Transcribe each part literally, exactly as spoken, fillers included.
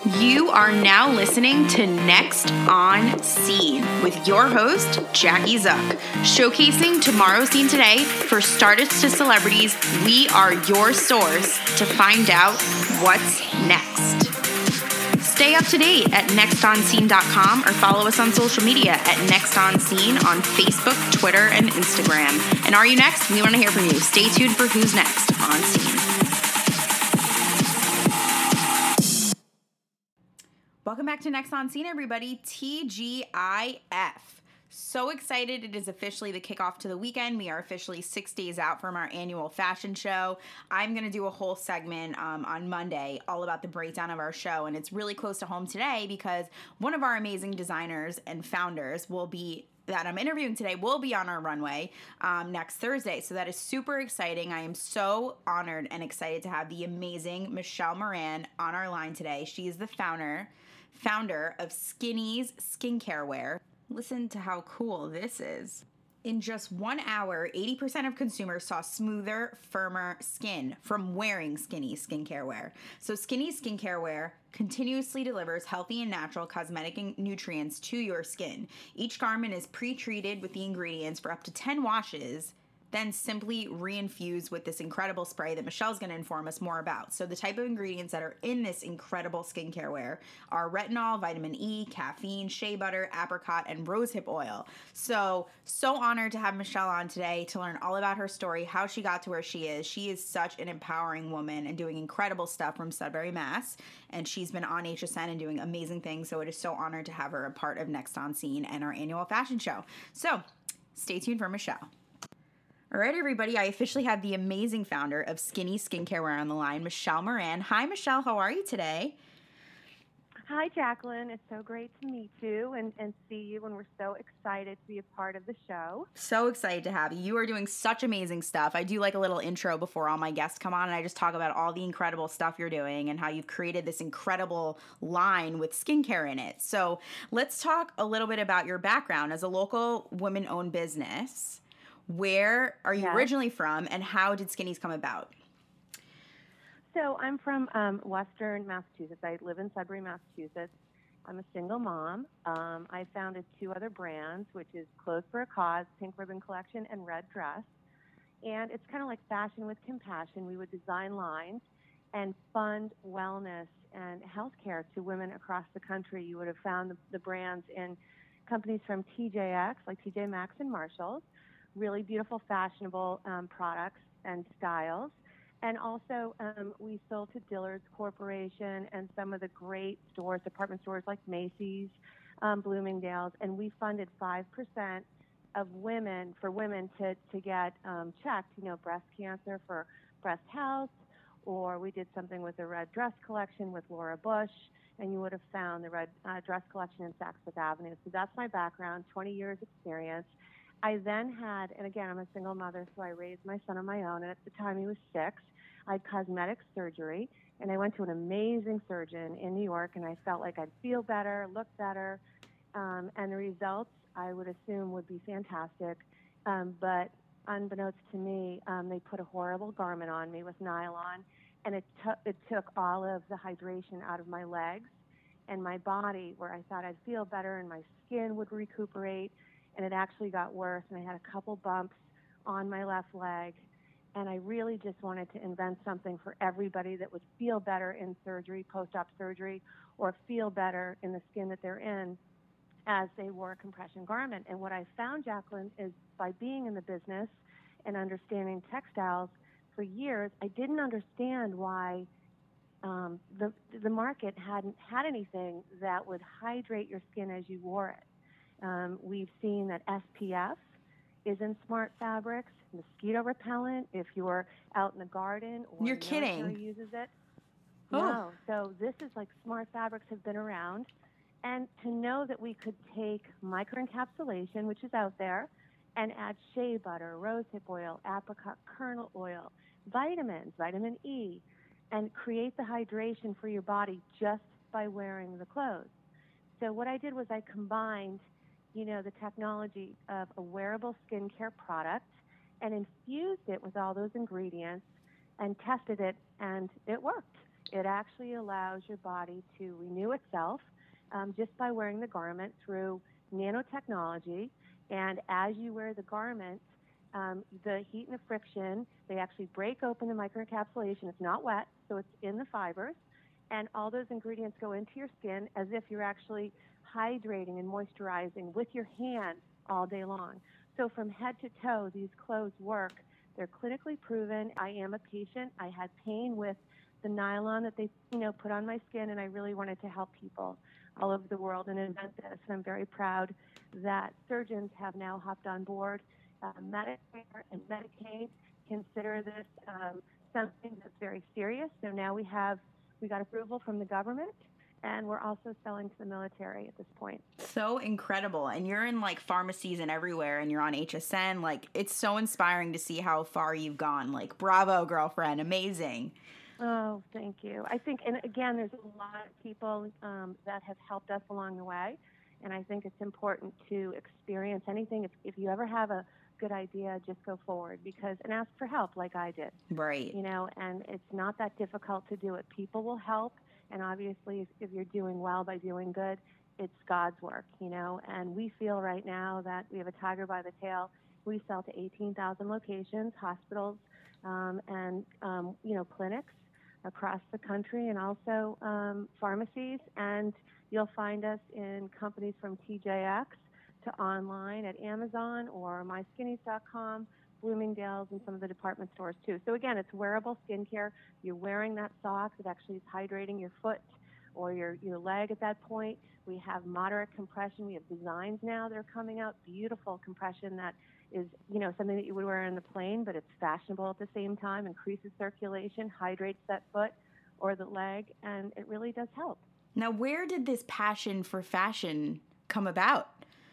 You are now listening to Next on Scene with your host, Jackie Zuck. Showcasing tomorrow's scene today for startups to celebrities, we are your source to find out what's next. Stay up to date at next on scene dot com or follow us on social media at Next on Scene on Facebook, Twitter, and Instagram. And are you next? We want to hear from you. Stay tuned for who's next on Scene. Welcome back to Next on Scene, everybody. T G I F. So excited. It is officially the kickoff to the weekend. We are officially six days out from our annual fashion show. I'm going to do a whole segment um, on Monday all about the breakdown of our show. And it's really close to home today because one of our amazing designers and founders will be that I'm interviewing today will be on our runway um, next Thursday. So that is super exciting. I am so honored and excited to have the amazing Michelle Moran on our line today. She is the founder founder of Skinny's Skincare Wear. Listen to how cool this is. In just one hour, eighty percent of consumers saw smoother, firmer skin from wearing Skinny's Skincare Wear. So Skinny's Skincare Wear continuously delivers healthy and natural cosmetic nutrients to your skin. Each garment is pre-treated with the ingredients for up to ten washes, then simply reinfuse with this incredible spray that Michelle's going to inform us more about. So the type of ingredients that are in this incredible skincare wear are retinol, vitamin E, caffeine, shea butter, apricot, and rosehip oil. So, so honored to have Michelle on today to learn all about her story, how she got to where she is. She is such an empowering woman and doing incredible stuff from Sudbury, Mass. And she's been on H S N and doing amazing things. So it is so honored to have her a part of Next on Scene and our annual fashion show. So stay tuned for Michelle. All right, everybody, I officially have the amazing founder of Skinny Skincare Wear on the line, Michelle Moran. Hi, Michelle. How are you today? Hi, Jacqueline. It's so great to meet you and, and see you, and we're so excited to be a part of the show. So excited to have you. You are doing such amazing stuff. I do like a little intro before all my guests come on, and I just talk about all the incredible stuff you're doing and how you've created this incredible line with skincare in it. So let's talk a little bit about your background as a local women-owned business. Where are you yes. originally from, and how did Skinny's come about? So I'm from um, Western Massachusetts. I live in Sudbury, Massachusetts. I'm a single mom. Um, I founded two other brands, which is Clothes for a Cause, Pink Ribbon Collection, and Red Dress. And it's kind of like fashion with compassion. We would design lines and fund wellness and healthcare to women across the country. You would have found the, the brands in companies from T J X, like T J Maxx and Marshalls. Really beautiful, fashionable um, products and styles. And also, um, we sold to Dillard's Corporation and some of the great stores, department stores like Macy's, um, Bloomingdale's, and we funded five percent of women, for women to, to get um, checked, you know, breast cancer for breast health, or we did something with the Red Dress Collection with Laura Bush, and you would have found the Red uh, Dress Collection in Saks Fifth Avenue. So that's my background, twenty years experience. I then had, and again, I'm a single mother, so I raised my son on my own, and at the time he was six. I had cosmetic surgery, and I went to an amazing surgeon in New York, and I felt like I'd feel better, look better, um, and the results, I would assume, would be fantastic. Um, but unbeknownst to me, um, they put a horrible garment on me with nylon, and it, t- it took all of the hydration out of my legs and my body, where I thought I'd feel better and my skin would recuperate. And it actually got worse, and I had a couple bumps on my left leg, and I really just wanted to invent something for everybody that would feel better in surgery, post-op surgery, or feel better in the skin that they're in as they wore a compression garment. And what I found, Jacqueline, is by being in the business and understanding textiles for years, I didn't understand why um, the, the market hadn't had anything that would hydrate your skin as you wore it. Um, we've seen that S P F is in smart fabrics, mosquito repellent if you're out in the garden or You're the military kidding. uses it. Oh. No, so this is like smart fabrics have been around. And to know that we could take microencapsulation, which is out there, and add shea butter, rosehip oil, apricot kernel oil, vitamins, vitamin E, and create the hydration for your body just by wearing the clothes. So what I did was I combined you know, the technology of a wearable skincare product and infused it with all those ingredients and tested it, and it worked. It actually allows your body to renew itself um, just by wearing the garment through nanotechnology. And as you wear the garment, um, the heat and the friction, they actually break open the microencapsulation. It's not wet, so it's in the fibers. And all those ingredients go into your skin as if you're actually hydrating and moisturizing with your hand all day long. So from head to toe, these clothes work. They're clinically proven. I am a patient. I had pain with the nylon that they, you know, put on my skin, and I really wanted to help people all over the world and invent this. And I'm very proud that surgeons have now hopped on board. Uh, Medicare and Medicaid consider this um, something that's very serious. So now we have we got approval from the government, and we're also selling to the military at this point. So incredible. And you're in like pharmacies and everywhere, and you're on H S N. Like, it's so inspiring to see how far you've gone. Like, bravo, girlfriend. Amazing. Oh, thank you. I think, and again, there's a lot of people um, that have helped us along the way. And I think it's important to experience anything. If, if you ever have a good idea, just go forward because and ask for help like I did. Right. You know, and it's not that difficult to do it. People will help. And obviously, if, if you're doing well by doing good, it's God's work, you know. And we feel right now that we have a tiger by the tail. We sell to eighteen thousand locations, hospitals, um, and, um, you know, clinics across the country and also um, pharmacies. And you'll find us in companies from T J X to online at Amazon or my skinnies dot com, Bloomingdale's, and some of the department stores too. So again, it's wearable skincare. You're wearing that sock that actually is hydrating your foot or your, your leg at that point. We have moderate compression. We have designs now that are coming out, beautiful compression that is, you know, something that you would wear in the plane, but it's fashionable at the same time, increases circulation, hydrates that foot or the leg, and it really does help. Now, where did this passion for fashion come about?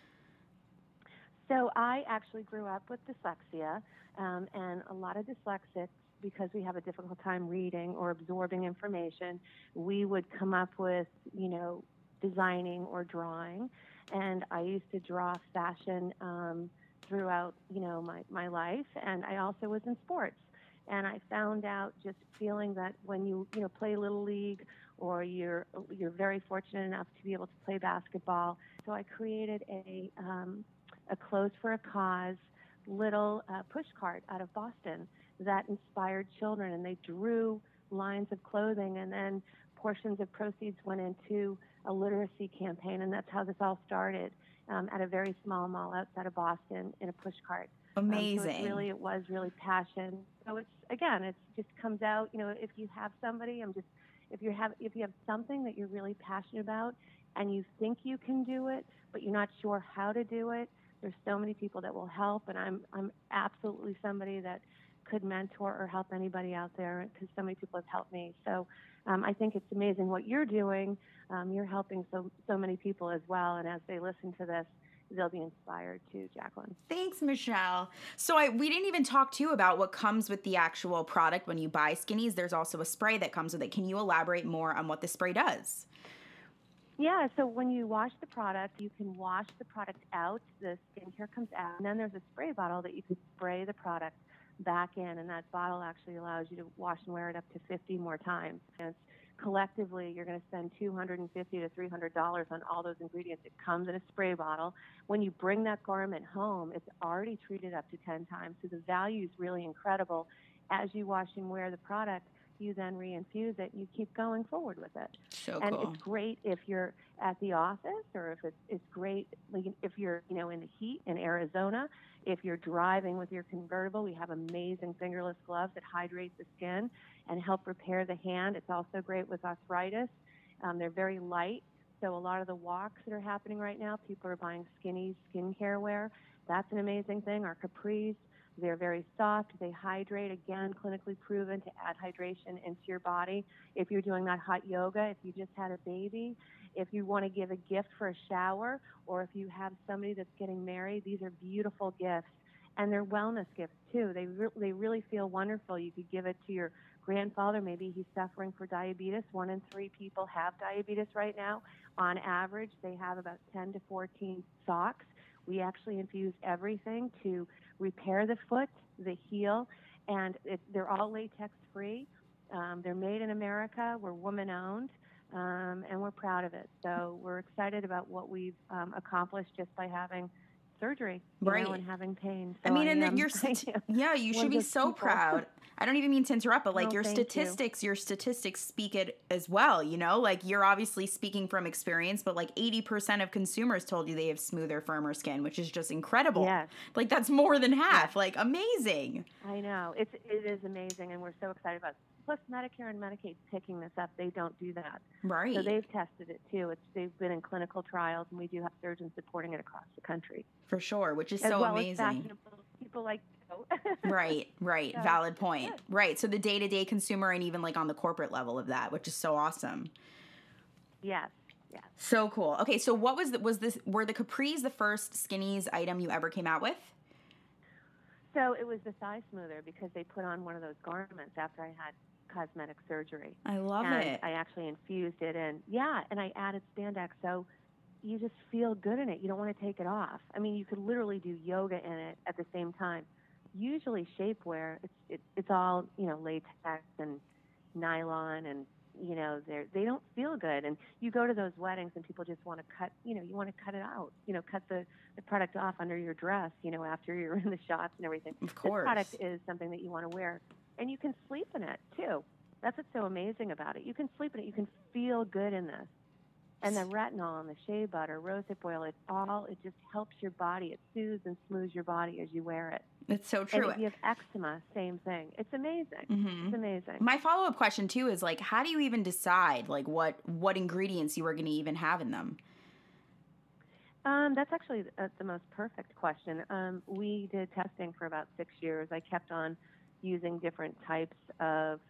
So I actually grew up with dyslexia, um, and a lot of dyslexics, because we have a difficult time reading or absorbing information, we would come up with, you know, designing or drawing. And I used to draw fashion um, throughout, you know, my, my life. And I also was in sports. And I found out just feeling that when you, you know, play Little League or you're, you're very fortunate enough to be able to play basketball. So I created a, um, a Clothes for a Cause little uh, push cart out of Boston that inspired children, and they drew lines of clothing, and then portions of proceeds went into a literacy campaign, and that's how this all started um, at a very small mall outside of Boston in a push cart. Amazing. Um, so it's really, it was really passion. So it's, again, it just comes out, you know, if you have somebody, I'm just, if you have, if you have something that you're really passionate about and you think you can do it, but you're not sure how to do it, there's so many people that will help, and I'm I'm absolutely somebody that could mentor or help anybody out there because so many people have helped me. So um, I think it's amazing what you're doing. Um, you're helping so so many people as well, and as they listen to this, they'll be inspired too, Jacqueline. Thanks, Michelle. So I we didn't even talk to you about what comes with the actual product when you buy Skinnies. There's also a spray that comes with it. Can you elaborate more on what the spray does? Yeah, so when you wash the product, you can wash the product out, the skincare comes out, and then there's a spray bottle that you can spray the product back in, and that bottle actually allows you to wash and wear it up to fifty more times. And it's, collectively, you're going to spend two hundred fifty to three hundred dollars on all those ingredients. It comes in a spray bottle. When you bring that garment home, it's already treated up to ten times, so the value is really incredible. As you wash and wear the product, you then reinfuse it, and you keep going forward with it. So and cool. It's great if you're at the office, or if it's, it's great like if you're, you know, in the heat in Arizona. If you're driving with your convertible, we have amazing fingerless gloves that hydrate the skin and help repair the hand. It's also great with arthritis. Um, they're very light, so a lot of the walks that are happening right now, people are buying skinny skincare wear. That's an amazing thing. Our capris, they're very soft. They hydrate, again, clinically proven to add hydration into your body. If you're doing that hot yoga, if you just had a baby, if you want to give a gift for a shower, or if you have somebody that's getting married, these are beautiful gifts. And they're wellness gifts, too. They, re- they really feel wonderful. You could give it to your grandfather. Maybe he's suffering for diabetes. One in three people have diabetes right now. On average, they have about ten to fourteen socks. We actually infuse everything to repair the foot, the heel, and it, they're all latex free. Um, they're made in America. We're woman-owned, um, and we're proud of it. So we're excited about what we've um, accomplished just by having surgery, you Right. know, and having pain. I So mean, I and that am, you're, I st- am yeah, you one should of be those so people. proud. I don't even mean to interrupt, but like Oh, your thank you. statistics, your statistics speak it as well, you know? Like you're obviously speaking from experience, but like eighty percent of consumers told you they have smoother, firmer skin, which is just incredible. Yes. Like that's more than half. Yes. Like amazing. I know. It's it is amazing, and we're so excited about it. Plus, Medicare and Medicaid's picking this up. They don't do that. Right. So they've tested it too. It's they've been in clinical trials, and we do have surgeons supporting it across the country. For sure, which is as so well amazing. As fashionable people like you. Right, right. So, Valid point. good. Right. So the day-to-day consumer and even like on the corporate level of that, which is so awesome. Yes. Yes. So cool. Okay, so what was the, was this were the capris the first skinnies item you ever came out with? So it was the thigh smoother because they put on one of those garments after I had cosmetic surgery. I love and it. I actually infused it in. Yeah, and I added spandex, so you just feel good in it. You don't want to take it off. I mean, you could literally do yoga in it at the same time. Usually shapewear, it's it, it's all, you know, latex and nylon, and you know, they they don't feel good. And you go to those weddings and people just want to cut, you know, you want to cut it out, you know, cut the, the product off under your dress, you know, after you're in the shots and everything. Of course. This product is something that you want to wear, and you can sleep in it too. That's what's so amazing about it. You can sleep in it. You can feel good in this. And the retinol and the shea butter, rosehip oil, it all, it just helps your body. It soothes and smooths your body as you wear it. It's so true. And if you have eczema, same thing. It's amazing. Mm-hmm. It's amazing. My follow-up question too is like, how do you even decide like what what ingredients you are going to even have in them? Um, that's actually the, the most perfect question. Um, we did testing for about six years. I kept on using different types of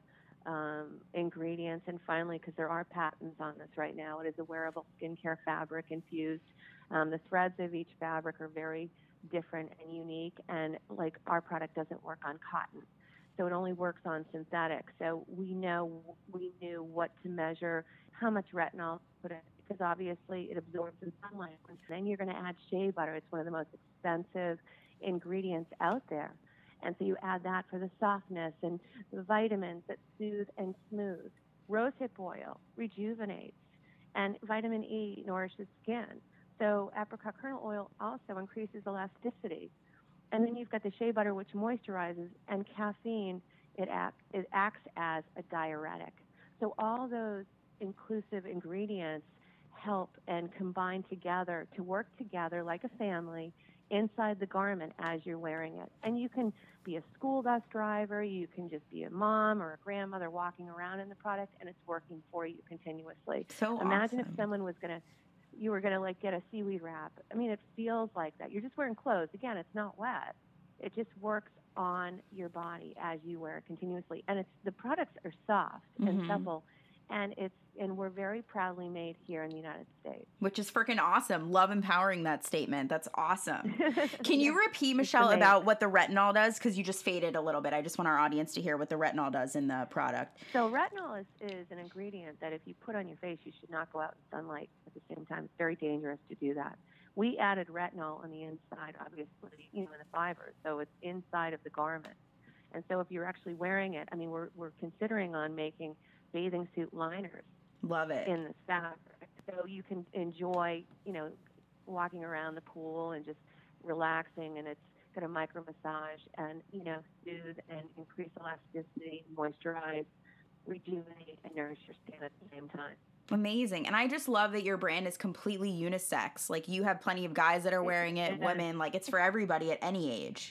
um, ingredients, and finally, because there are patents on this right now, it is a wearable skincare fabric infused. Um, the threads of each fabric are very different and unique, and like our product doesn't work on cotton, so it only works on synthetic. So we know we knew what to measure, how much retinol to put in, because obviously it absorbs in sunlight. And then you're going to add shea butter. It's one of the most expensive ingredients out there. And so you add that for the softness and the vitamins that soothe and smooth. Rosehip oil rejuvenates, and vitamin E nourishes skin. So apricot kernel oil also increases elasticity. And then you've got the shea butter, which moisturizes, and caffeine, it, act, it acts as a diuretic. So all those inclusive ingredients help and combine together to work together like a family inside the garment as you're wearing it. And you can be a school bus driver, you can just be a mom or a grandmother walking around in the product, and it's working for you continuously. So imagine awesome. if someone was going to, you were going to like get a seaweed wrap. I mean, it feels like that. You're just wearing clothes. Again, it's not wet. It just works on your body as you wear it continuously. And it's the products are soft and Mm-hmm. supple. And it's and we're very proudly made here in the United States. Which is freaking awesome. Love empowering that statement. That's awesome. Can you Yeah, repeat, Michelle, about what the retinol does? Because you just faded a little bit. I just want our audience to hear what the retinol does in the product. So retinol is, is an ingredient that if you put on your face, you should not go out in sunlight at the same time. It's very dangerous to do that. We added retinol on the inside, obviously, you know, in the fibers. So it's inside of the garment. And so if you're actually wearing it, I mean, we're we're considering on making bathing suit liners. Love it. In this fabric. So you can enjoy, you know, walking around the pool and just relaxing, and it's got a micro massage and, you know, soothe and increase elasticity, moisturize, rejuvenate, and nourish your skin at the same time. Amazing. And I just love that your brand is completely unisex. Like you have plenty of guys that are wearing it, women, like it's for everybody at any age.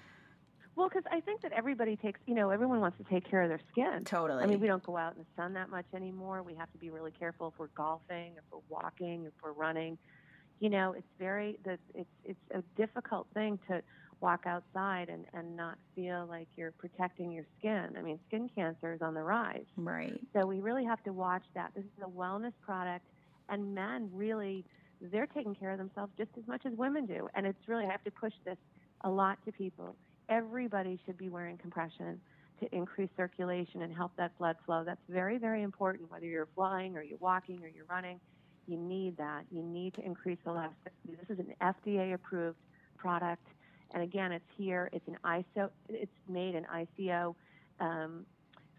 Well, because I think that everybody takes, you know, everyone wants to take care of their skin. Totally. I mean, we don't go out in the sun that much anymore. We have to be really careful if we're golfing, if we're walking, if we're running. You know, it's very, the, it's it's a difficult thing to walk outside and, and not feel like you're protecting your skin. I mean, skin cancer is on the rise. Right. So we really have to watch that. This is a wellness product, and men really, they're taking care of themselves just as much as women do. And it's really, I have to push this a lot to people. Everybody should be wearing compression to increase circulation and help that blood flow. That's very, very important, whether you're flying or you're walking or you're running. You need that. You need to increase elasticity. This is an F D A-approved product. And again, it's here. It's an I S O. It's made in I C O um,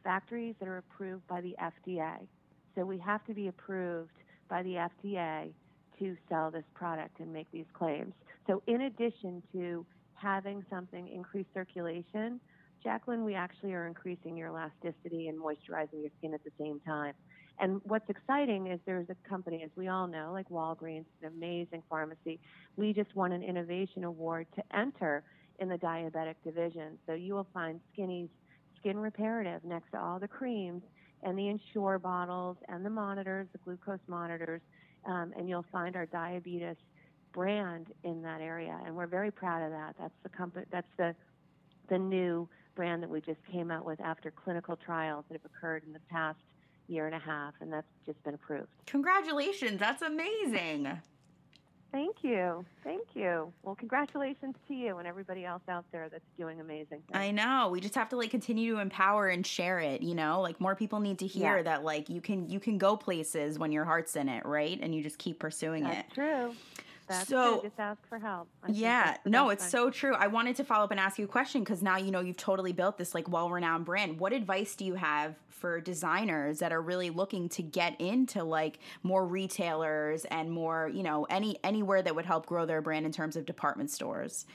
factories that are approved by the F D A. So we have to be approved by the F D A to sell this product and make these claims. So in addition to having something increase circulation, Jacqueline, we actually are increasing your elasticity and moisturizing your skin at the same time. And what's exciting is there's a company, as we all know, like Walgreens, an amazing pharmacy. We just won an innovation award to enter in the diabetic division. So you will find Skinny's Skin Reparative next to all the creams and the Ensure bottles and the monitors, the glucose monitors, um, and you'll find our diabetes brand in that area. And we're very proud of that. That's the company. That's the the new brand that we just came out with after clinical trials that have occurred in the past year and a half, and that's just been approved. Congratulations. That's amazing. Thank you. Thank you. Well, congratulations to you and everybody else out there that's doing amazing things. I know. We just have to like continue to empower and share it, you know? Like more people need to hear Yeah. that like you can you can go places when your heart's in it, right? And you just keep pursuing That's it. true. That's So- true. Just ask for help. I think Yeah, that's the no, best it's thing. so true. I wanted to follow up and ask you a question because now you know you've totally built this like well-renowned brand. What advice do you have for designers that are really looking to get into like more retailers and more, you know, any anywhere that would help grow their brand in terms of department stores?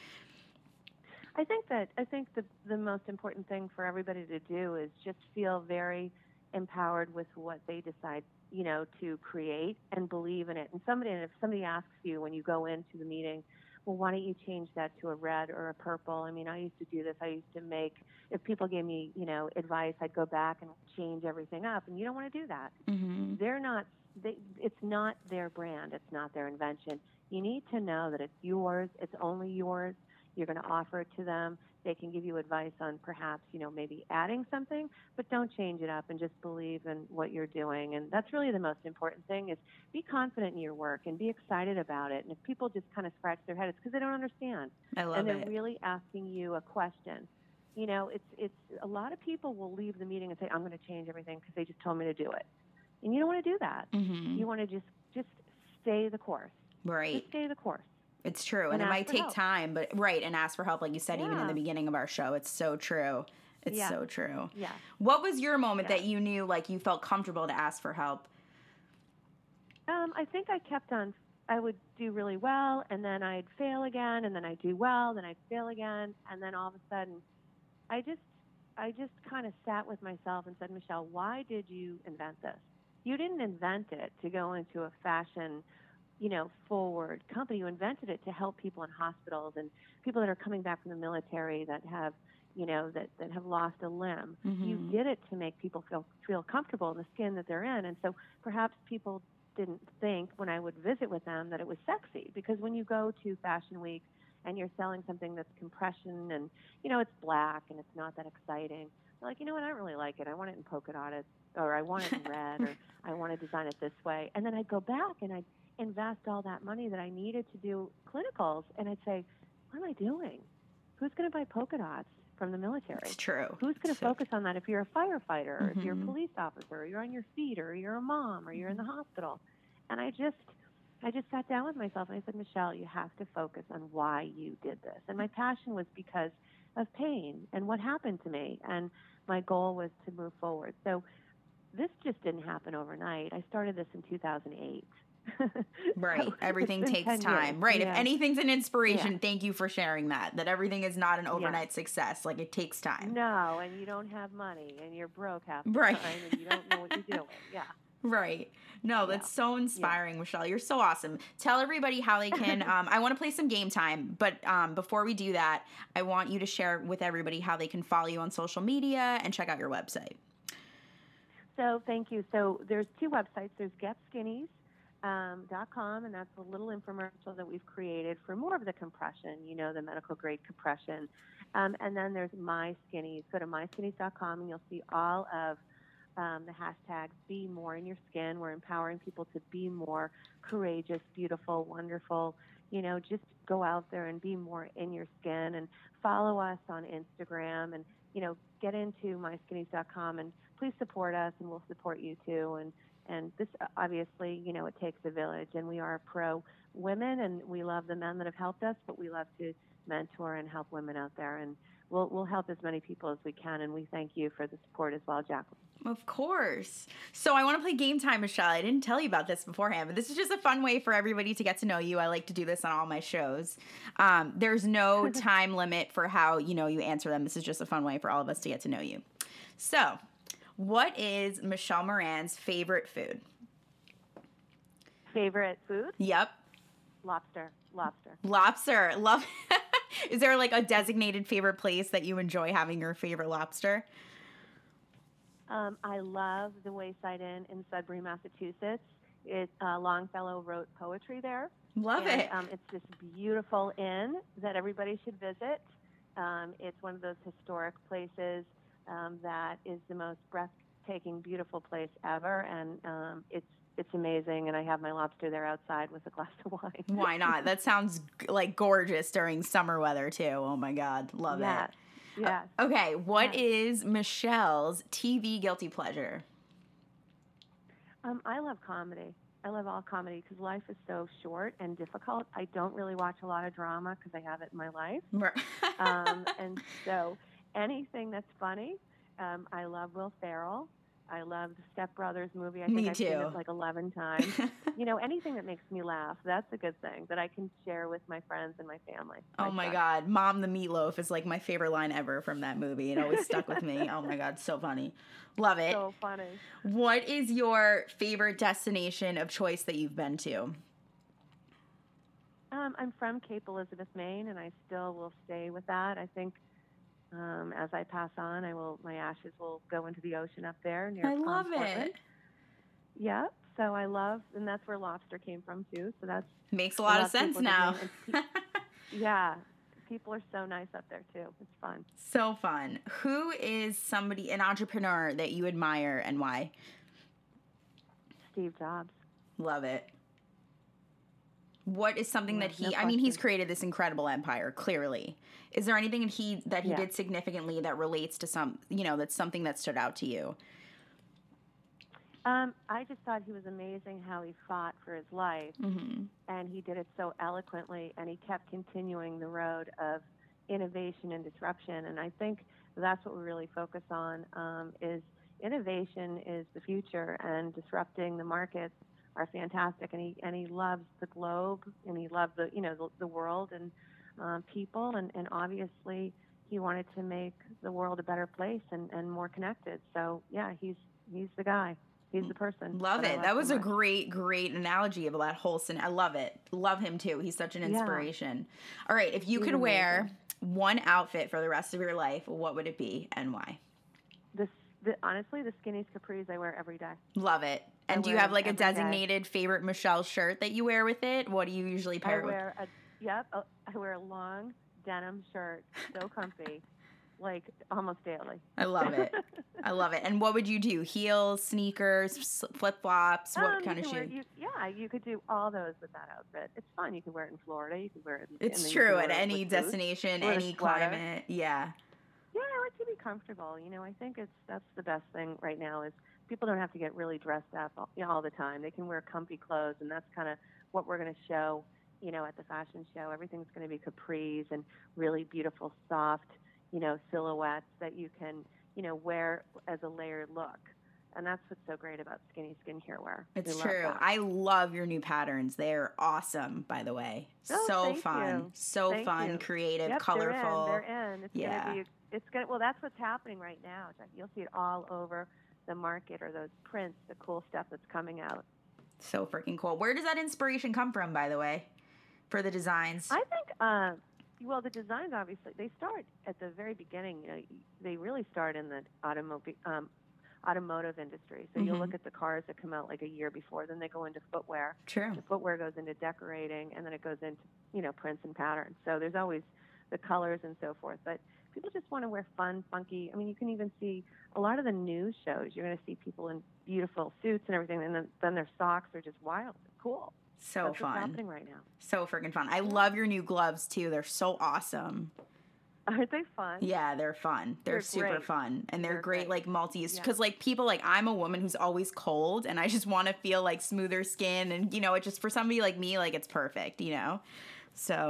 I think that I think the the most important thing for everybody to do is just feel very empowered with what they decide, you know, to create and believe in it. And somebody, and if somebody asks you when you go into the meeting, well, why don't you change that to a red or a purple? I mean, I used to do this. I used to make, if people gave me, you know, advice, I'd go back and change everything up. And you don't want to do that. Mm-hmm. They're not, they, it's not their brand. It's not their invention. You need to know that it's yours. It's only yours. You're going to offer it to them. They can give you advice on perhaps, you know, maybe adding something, but don't change it up and just believe in what you're doing. And that's really the most important thing is be confident in your work and be excited about it. And if people just kind of scratch their head, it's because they don't understand. I love and they're it. really asking you a question. You know, it's, it's a lot of people will leave the meeting and say, I'm going to change everything because they just told me to do it. And you don't want to do that. Mm-hmm. You want to just, just stay the course. Right. Just stay the course. It's true. And, And it ask might for take help. time, but right. And ask for help. Like you said, even in Yeah. the beginning of our show, it's so true. It's Yeah. so true. Yeah. What was your moment Yeah. that you knew like you felt comfortable to ask for help? Um, I think I kept on, I would do really well, and then I'd fail again, and then I'd do well, then I'd fail again, and then all of a sudden, I just, I just kind of sat with myself and said, Michelle, why did you invent this? You didn't invent it to go into a fashion, you know, forward company. You invented it to help people in hospitals and people that are coming back from the military that have, you know, that, that have lost a limb. Mhm. You did it to make people feel feel comfortable in the skin that they're in. And so perhaps people didn't think when I would visit with them that it was sexy, because when you go to Fashion Week and you're selling something that's compression and, you know, it's black and it's not that exciting, they're like, you know what, I don't really like it. I want it in polka dotted, or I want it in red, or I want to design it this way. And then I'd go back and I'd invest all that money that I needed to do clinicals, and I'd say, what am I doing? Who's going to buy polka dots from the military? It's true. Who's going to So- focus on that if you're a firefighter, or if you're a Mhm. police officer, or you're on your feet, or you're a mom, or you're in the hospital? And I just, I just sat down with myself and I said, Michelle, you have to focus on why you did this. And my passion was because of pain and what happened to me, and my goal was to move forward. So this just didn't happen overnight. I started this in two thousand eight. Right. So Everything it's been takes ten time. years, Right. you If know. anything's an inspiration, Yeah. thank you for sharing that. That everything is not an overnight success. Like it takes time. No, and you don't have money, and you're broke half the Right. time, and you don't know what you're doing. Yeah. Right. No, that's Yeah. so inspiring, Michelle. You're so awesome. Tell everybody how they can. Um, I want to play some game time, but um, before we do that, I want you to share with everybody how they can follow you on social media and check out your website. So thank you. So there's two websites. There's get skinnies dot com, and that's a little infomercial that we've created for more of the compression, you know, the medical grade compression. Um, and then there's My Skinnies. Go to my skinnies dot com, and you'll see all of um, the hashtags Be More in Your Skin. We're empowering people to be more courageous, beautiful, wonderful. You know, just go out there and be more in your skin, and follow us on Instagram, and, you know, get into my skinnies dot com, and please support us, and we'll support you too. And And this, obviously, you know, it takes a village, and we are pro women, and we love the men that have helped us, but we love to mentor and help women out there. And we'll we'll help as many people as we can, and we thank you for the support as well, Jacqueline. Of course. So I want to play game time, Michelle. I didn't tell you about this beforehand, but this is just a fun way for everybody to get to know you. I like to do this on all my shows. Um, there's no time limit for how, you know, you answer them. This is just a fun way for all of us to get to know you. So, what is Michelle Moran's favorite food? Favorite food? Yep. Lobster. Lobster. Lobster. Love. Is there like a designated favorite place that you enjoy having your favorite lobster? Um, I love the Wayside Inn in Sudbury, Massachusetts. It, uh, Longfellow wrote poetry there. Love and, it. Um, it's this beautiful inn that everybody should visit. Um, it's one of those historic places um, that is the most breathtaking, beautiful place ever, and um, it's it's amazing. And I have my lobster there outside with a glass of wine. Why not? That sounds like gorgeous during summer weather too. Oh my God, love yeah. it. Yeah. Uh, okay, what yeah. is Michelle's T V guilty pleasure? Um, I love comedy. I love all comedy because life is so short and difficult. I don't really watch a lot of drama because I have it in my life. um, and so anything that's funny, um, I love Will Ferrell. I love the Step Brothers movie. I think Me I've too. seen it like eleven times. you know, anything that makes me laugh, that's a good thing that I can share with my friends and my family. Oh my, my God. Mom the Meatloaf is like my favorite line ever from that movie. It always stuck with me. Oh my God, so funny. Love it. So funny. What is your favorite destination of choice that you've been to? Um, I'm from Cape Elizabeth, Maine, and I still will stay with that. I think Um, as I pass on, I will. My ashes will go into the ocean up there near. I Palm love Portland. it. Yeah, so I love, and that's where lobster came from too. So that's makes a lot of sense now. Pe- yeah, people are so nice up there too. It's fun. So fun. Who is somebody, an entrepreneur that you admire, and why? Steve Jobs. Love it. What is something Yeah, that he, no I mean, he's question. created this incredible empire, clearly. Is there anything that he, that he Yeah. did significantly that relates to some, you know, that's something that stood out to you? Um, I just thought he was amazing how he fought for his life, Mm-hmm. and he did it so eloquently, and he kept continuing the road of innovation and disruption. And I think that's what we really focus on, um, is innovation is the future, and disrupting the markets are fantastic. And he and he loves the globe, and he loved the you know the, the world and um, people, and, and obviously he wanted to make the world a better place and, and more connected. So yeah, he's he's the guy. He's the person. Love that I it. love That was so a much. great, great analogy of that whole scene. I love it. Love him too. He's such an Yeah. inspiration. All right. If you He's could wear amazing. one outfit for the rest of your life, what would it be and why? The, the honestly, the skinnies capris I wear every day. Love it. I And do you wear have them like a every day. designated favorite Michelle shirt that you wear with it? What do you usually I pair it with? wear a yep. A, I wear a long denim shirt, so comfy, like almost daily. I love it. I love it. And what would you do? Heels, sneakers, flip flops? What Um, kind you of can wear- shoe? you- yeah, you could do all those with that outfit. It's fun. You can wear it in Florida. You can wear it. In, and It's then you can true wear at it any with boots. destination, with a any sweater. climate. Yeah. Yeah, I like to be comfortable. You know, I think it's that's the best thing right now is people don't have to get really dressed up all, you know, all the time. They can wear comfy clothes, and that's kind of what we're going to show. You know, at the fashion show, everything's going to be capris and really beautiful, soft, you know, silhouettes that you can, you know, wear as a layered look. And that's what's so great about skinny skincare wear. It's We love true. that. I love your new patterns. They're awesome, by the way. Oh, so thank fun. you. So Thank fun, you. creative, Yep, colorful. They're in. They're in. It's Yeah. gonna be. It's gonna. Well, that's what's happening right now. Jack. You'll see it all over the market, or those prints, the cool stuff that's coming out. So freaking cool. Where does that inspiration come from, by the way, for the designs? I think. Uh, well, the designs obviously they start at the very beginning. You know, they really start in the automobile. Um, automotive industry. So you'll Mhm. look at the cars that come out like a year before, then they go into footwear. True. The footwear goes into decorating, and then it goes into, you know, prints and patterns. So there's always the colors and so forth. But people just want to wear fun, funky. I mean, you can even see a lot of the news shows. You're going to see people in beautiful suits and everything, and then, then their socks are just wild. Cool. So That's what's fun. happening right now. So freaking fun. I love your new gloves, too. They're so awesome. Aren't they fun? Yeah, they're fun. They're, They're super great. fun. And they're, They're great, great. like, multi-use. Yeah. Because, like, people, like, I'm a woman who's always cold, and I just want to feel, like, smoother skin. And, you know, it just, for somebody like me, like, it's perfect, you know? So,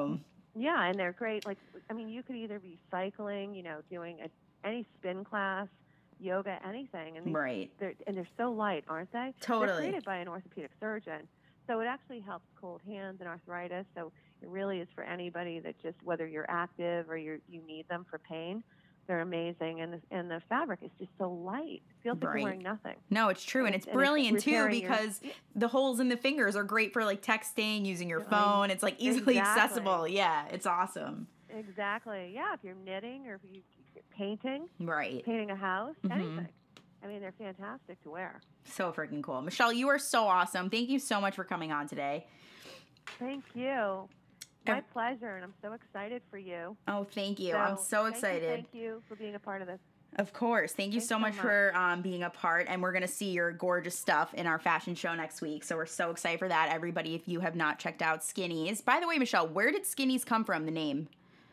Yeah, and they're great. Like, I mean, you could either be cycling, you know, doing a, any spin class, yoga, anything, and these, right. they're and they're so light, aren't they? Totally. They're created by an orthopedic surgeon, so it actually helps cold hands and arthritis. So it really is for anybody that just, whether you're active or you you need them for pain. They're amazing, and the, and the fabric is just so light. It feels like Right. you're wearing nothing. No, it's true, and, And it's it's- and brilliant it's too repairing your- because the holes in the fingers are great for like texting, using your phone. It's like easily Exactly. accessible. Yeah, it's awesome. Exactly. Yeah, if you're knitting or if you, you're painting, Right. painting a house, Mhm. anything. I mean, they're fantastic to wear. So freaking cool. Michelle, you are so awesome. Thank you so much for coming on today. Thank you. My Ev- pleasure, and I'm so excited for you. Oh, thank you. I'm so thank you, excited. Thank you for being a part of this. Of course. Thank you Thanks so so much much. for um, being a part. And we're going to see your gorgeous stuff in our fashion show next week. So we're so excited for that. Everybody, if you have not checked out Skinnies. By the way, Michelle, where did Skinnies come from, the name?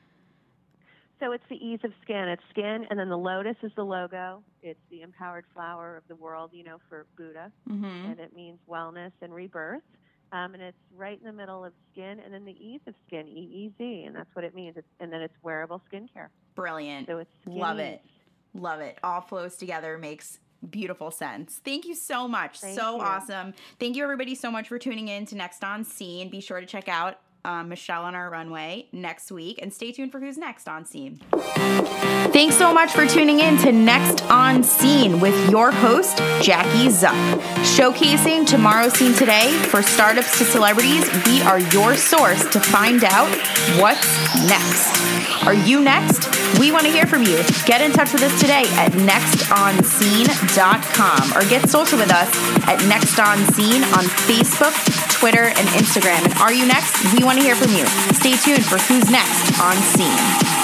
So it's the ease of skin. It's skin, and then the lotus is the logo. It's the empowered flower of the world, you know, for Buddha. Mm-hmm. And it means wellness and rebirth. Um, and it's right in the middle of skin, and then the ease of skin, E E Z, and that's what it means. It's, and then it's wearable skincare. Brilliant. So it's Love Skinnies. it. Love it. All flows together, makes beautiful sense. Thank you so much. Thank so you. awesome. Thank you, everybody, so much for tuning in to Next on Scene. Be sure to check out um, Michelle on our runway next week, and stay tuned for who's next on Scene. Thanks so much for tuning in to Next on Scene with your host, Jackie Zuck. Showcasing tomorrow's scene today, for startups to celebrities, we are your source to find out what's next. Are you next? We want to hear from you. Get in touch with us today at next on scene dot com or get social with us at Next on Scene on Facebook, Twitter, and Instagram. And are you next? We want to hear from you. Stay tuned for who's next on Scene.